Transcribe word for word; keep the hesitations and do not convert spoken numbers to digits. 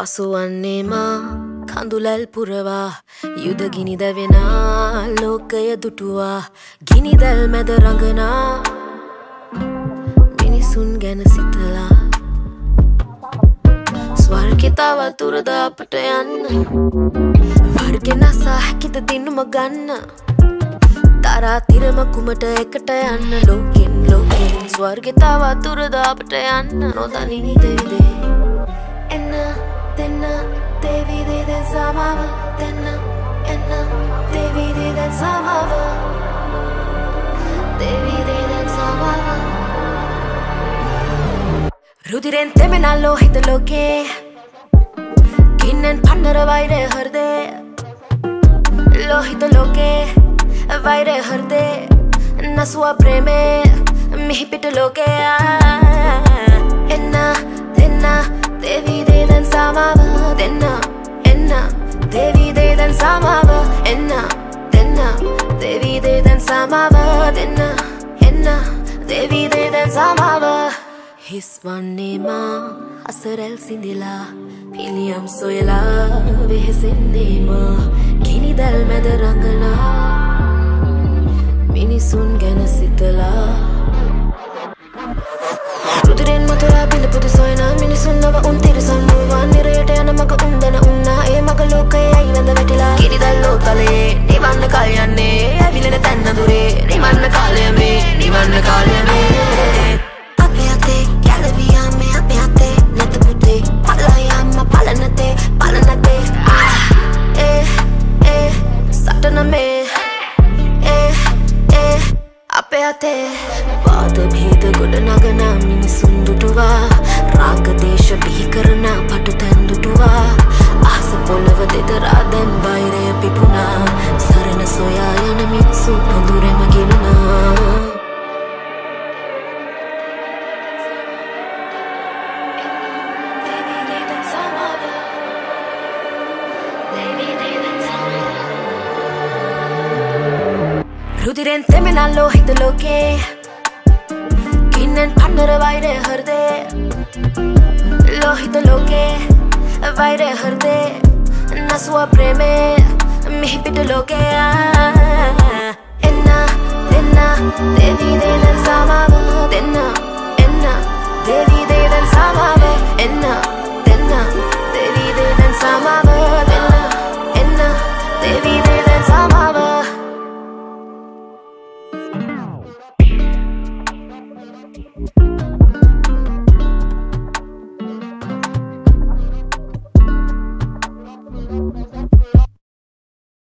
පසුවන්නේ මා කඳුලැල් පුරවා යුද ගිනි දැවෙනා ලෝකය දුටුවා ගිනිදැල් මැද රඟනා මිනිසුන් ගැන සිතලා ස්වර්ගිතාවත් දුරද අපට යන්න වර්ගෙනසා හැකිද දිනුම ගන්න තරා තිරම කුමට එකට යන්න ලෝකෙන් ලෝකෙන් ස්වර්ගිතාවත් දුරද අපට යන්න නොදනී දෙවිදේ එන්න දෙන්න දෙවිදේ දැන් සමාව දෙන්න එන්න දෙවිදේ දැන් සමාව දෙවිදේ දැන් සමාව රුධිරෙන් තෙමෙනා ලෝහිත ලෝකේ ගින්නෙන් පන්නර වෛරය හෘදේ ලෝහිත ලෝකේ වෛරය හෘදේ නසුවා ප්‍රේමේ මිහිපිට ලෝකේ එන්න දෙන්න දෙවිදේ දැන් සමාව දෙන්න එන්න දෙවිදේ දැන් සමාව එන්න දෙන්න දෙවිදේ දැන් සමාව දෙන්න එන්න දෙවිදේ දැන් සමාව හිස් වන්නේ මා අසරැල් සිඳිලා පිළියම් සොයලා වෙහෙසෙන්නේ මා ගිනිදැල් මැද රඟනා මිනිසුන් ගැන සිතලා රුධිරෙන් මතුරා බිඳ පුදු සොයනා මිනිසුන් නව උන් තිරසන් වූවා නිරයට යන මග උන් දැන උන්නා ඒ මග ලෝකයේ ඇයි වැඳ වැටිලා ගිනිදැල් ලෝතලේ නිවන්න කල් යන්නේ ඇවිලෙන තැන්න දුරේ නිවන්න කාලය මේ නිවන්න කාලය මේ අපේ අතේ ගැලවියා මේ අපේ අතේ නැත පුතේ පලයම්ම පලනතේ පලනතේ ඒ ඒ සටන මේ ඒ ඒ අපේ අතේ වාද භේද ගොඩ නගනා මිනිසුන් දුටුවා රාග දේශ බිහි කරන පටු තැන් දුටුවා අහස පොළව දෙදරා දැන් වෛරය පිපුණා සරණ සොයා යන මිනිසුන් පඳුරෙම ගිලුණා රුධිරෙන් තෙමෙනා ලෝහිත ලෝකේ ගින්නෙන් පන්නර වෛරය හෘදේ ලෝහිත ලෝකේ වෛරය හෘදේ නසුවා ප්‍රේමේ මිහිපිට ලෝකේ එන්න දෙන්න දෙවිදේ දැන් සමාව දෙන්න එන්න දෙවිදේ දැන් සමාව එන්න දෙන්න දෙවිදේ දැන් සමාව දෙන්න එන්න දෙවිදේ දැන් සමාව Thank you.